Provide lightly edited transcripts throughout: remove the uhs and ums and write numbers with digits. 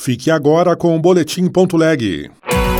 Fique agora com o Boletim.leg.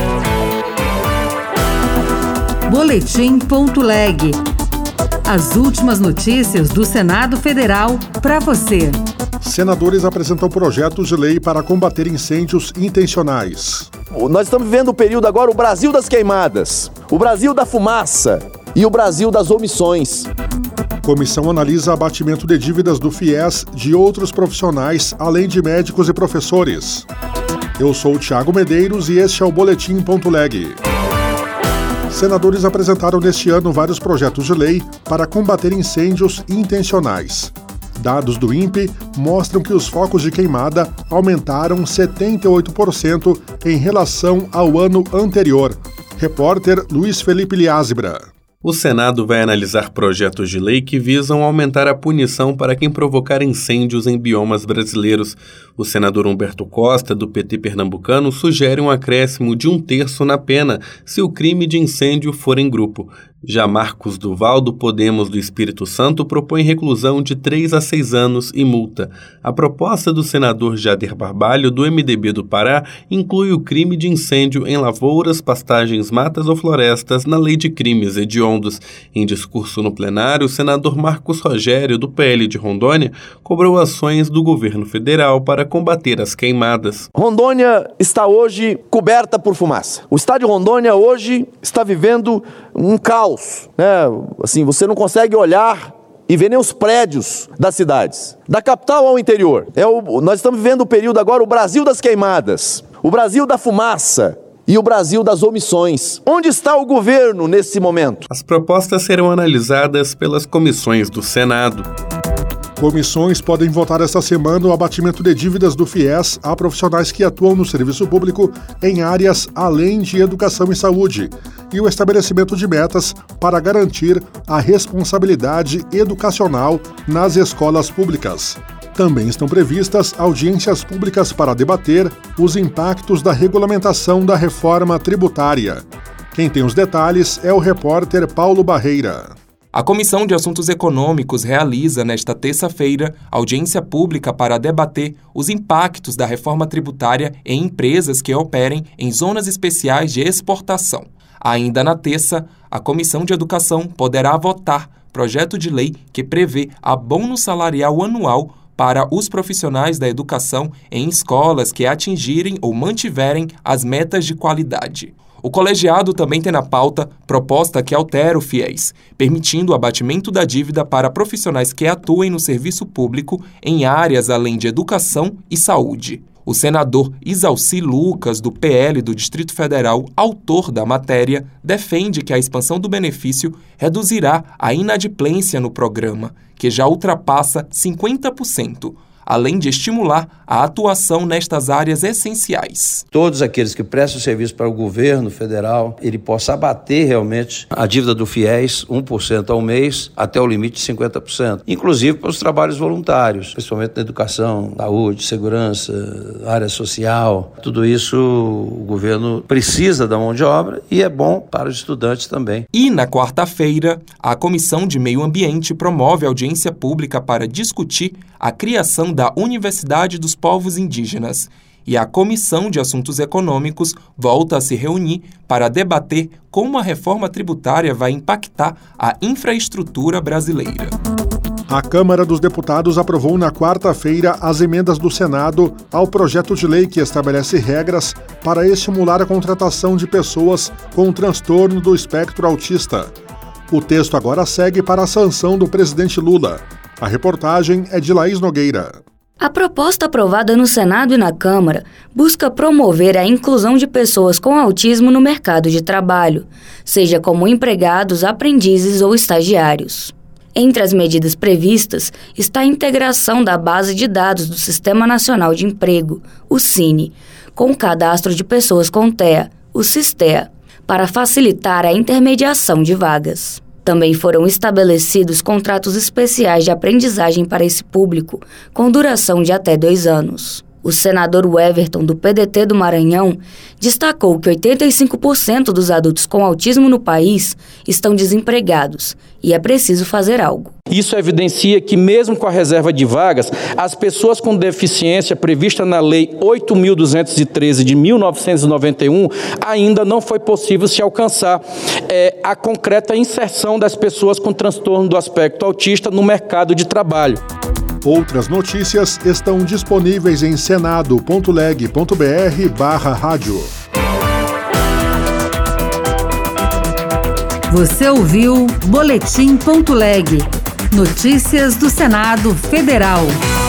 Boletim.leg. As últimas notícias do Senado Federal para você. Senadores apresentam projetos de lei para combater incêndios intencionais. Nós estamos vivendo o período agora, o Brasil das queimadas, o Brasil da fumaça e o Brasil das omissões. Comissão analisa abatimento de dívidas do FIES de outros profissionais, além de médicos e professores. Eu sou o Thiago Medeiros e este é o Boletim.leg. Senadores apresentaram neste ano vários projetos de lei para combater incêndios intencionais. Dados do INPE mostram que os focos de queimada aumentaram 78% em relação ao ano anterior. Repórter Luiz Felipe Liázebra. O Senado vai analisar projetos de lei que visam aumentar a punição para quem provocar incêndios em biomas brasileiros. O senador Humberto Costa, do PT pernambucano, sugere um acréscimo de 1/3 na pena se o crime de incêndio for em grupo. Já Marcos Duval, do Podemos do Espírito Santo, propõe reclusão de 3 a 6 anos e multa. A proposta do senador Jader Barbalho, do MDB do Pará, inclui o crime de incêndio em lavouras, pastagens, matas ou florestas na Lei de Crimes Hediondos. Em discurso no plenário, o senador Marcos Rogério, do PL de Rondônia, cobrou ações do governo federal para combater as queimadas. Rondônia está hoje coberta por fumaça. O estado de Rondônia hoje está vivendo um caos, né? Assim, você não consegue olhar e ver nem os prédios das cidades. Da capital ao interior. Nós estamos vivendo o período agora, o Brasil das queimadas, o Brasil da fumaça e o Brasil das omissões. Onde está o governo nesse momento? As propostas serão analisadas pelas comissões do Senado. Comissões podem votar esta semana o abatimento de dívidas do FIES a profissionais que atuam no serviço público em áreas além de educação e saúde e o estabelecimento de metas para garantir a responsabilidade educacional nas escolas públicas. Também estão previstas audiências públicas para debater os impactos da regulamentação da reforma tributária. Quem tem os detalhes é o repórter Paulo Barreira. A Comissão de Assuntos Econômicos realiza, nesta terça-feira, audiência pública para debater os impactos da reforma tributária em empresas que operem em zonas especiais de exportação. Ainda na terça, a Comissão de Educação poderá votar projeto de lei que prevê abono salarial anual para os profissionais da educação em escolas que atingirem ou mantiverem as metas de qualidade. O colegiado também tem na pauta proposta que altera o FIES, permitindo o abatimento da dívida para profissionais que atuem no serviço público em áreas além de educação e saúde. O senador Isalci Lucas, do PL do Distrito Federal, autor da matéria, defende que a expansão do benefício reduzirá a inadimplência no programa, que já ultrapassa 50%. Além de estimular a atuação nestas áreas essenciais. Todos aqueles que prestam serviço para o governo federal, ele possa abater realmente a dívida do FIES 1% ao mês até o limite de 50%. Inclusive para os trabalhos voluntários, principalmente na educação, saúde, segurança, área social. Tudo isso o governo precisa da mão de obra e é bom para os estudantes também. E na quarta-feira, a Comissão de Meio Ambiente promove audiência pública para discutir a criação da Universidade dos Povos Indígenas e a Comissão de Assuntos Econômicos volta a se reunir para debater como a reforma tributária vai impactar a infraestrutura brasileira. A Câmara dos Deputados aprovou na quarta-feira as emendas do Senado ao projeto de lei que estabelece regras para estimular a contratação de pessoas com transtorno do espectro autista. O texto agora segue para a sanção do presidente Lula. A reportagem é de Laís Nogueira. A proposta aprovada no Senado e na Câmara busca promover a inclusão de pessoas com autismo no mercado de trabalho, seja como empregados, aprendizes ou estagiários. Entre as medidas previstas está a integração da base de dados do Sistema Nacional de Emprego, o SINE, com o cadastro de pessoas com TEA, o SISTEA, para facilitar a intermediação de vagas. Também foram estabelecidos contratos especiais de aprendizagem para esse público, com duração de até 2 anos. O senador Everton, do PDT do Maranhão, destacou que 85% dos adultos com autismo no país estão desempregados e é preciso fazer algo. Isso evidencia que, mesmo com a reserva de vagas, as pessoas com deficiência prevista na Lei 8.213 de 1991, ainda não foi possível se alcançar a concreta inserção das pessoas com transtorno do aspecto autista no mercado de trabalho. Outras notícias estão disponíveis em senado.leg.br/rádio. Você ouviu Boletim.leg. Notícias do Senado Federal.